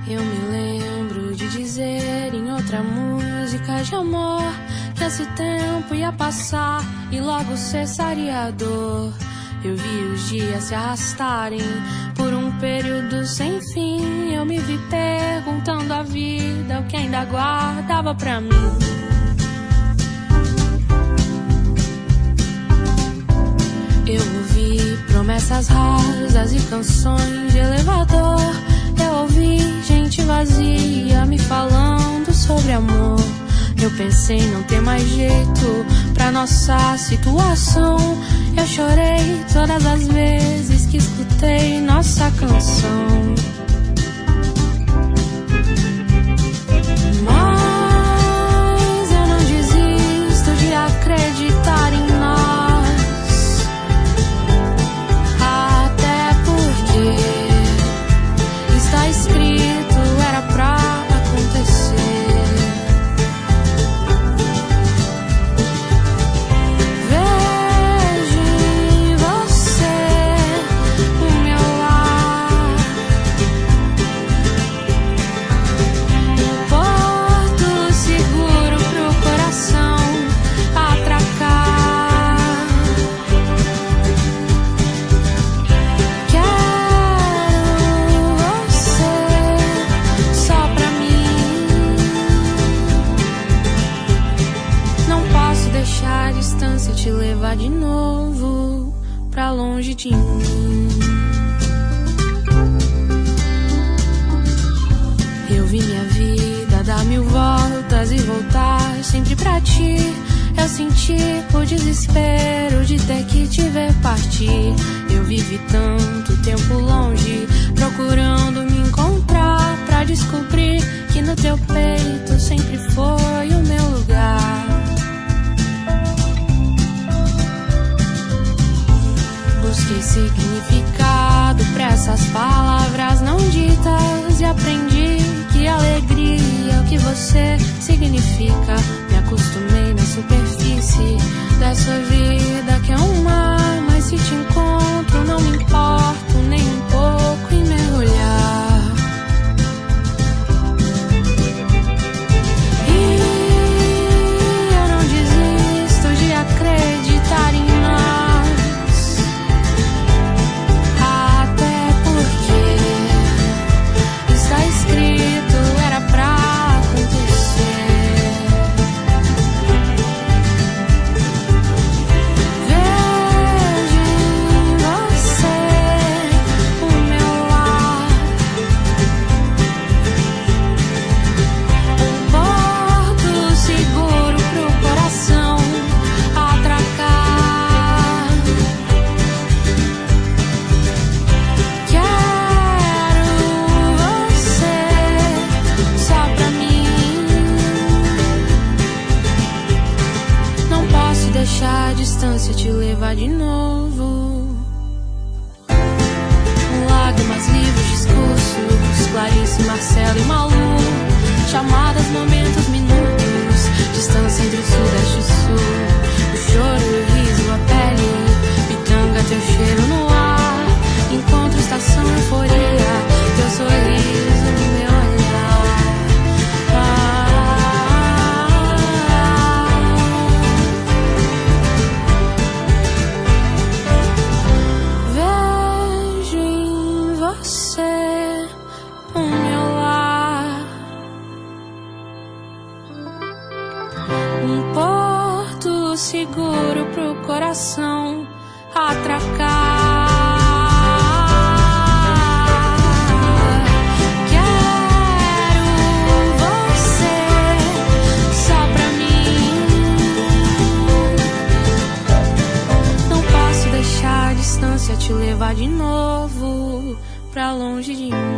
Eu me lembro de dizer em outra música de amor que esse tempo ia passar e logo cessaria a dor. Eu vi os dias se arrastarem por um período sem fim. Eu me vi perguntando à vida o que ainda guardava pra mim. Eu ouvi promessas rasas e canções de elevador. Eu ouvi gente vazia me falando sobre amor. Eu pensei não ter mais jeito pra nossa situação. Eu chorei todas as vezes que escutei nossa canção. Mas eu não desisto de acreditar em nós, até porque está escrito, era pra acontecer. Te levar de novo pra longe de mim. Eu vi minha vida dar 1000 voltas e voltar sempre pra ti. Eu senti o desespero de ter que te ver partir. Eu vivi tanto tempo longe, procurando me encontrar, pra descobrir que no teu peito sempre foi o meu lugar. Busquei significado pra essas palavras não ditas e aprendi que alegria é o que você significa. Me acostumei na superfície dessa vida que é um mar, mas se te encontro não me importo nem um pouco em mergulhar. E eu não desisto de acreditar em deixar a distância te levar de novo. Lágrimas, livros, discursos, Clarice, Marcelo e Malu, chamadas, momentos, minutos, distância entre o sudeste e o sul, o choro, o riso, a pele, pitanga, teu cheiro no ar, encontro, estação, euforia, teu sorriso no meu olhar. Seguro pro coração atracar. Quero você só pra mim. Não posso deixar a distância te levar de novo pra longe de mim.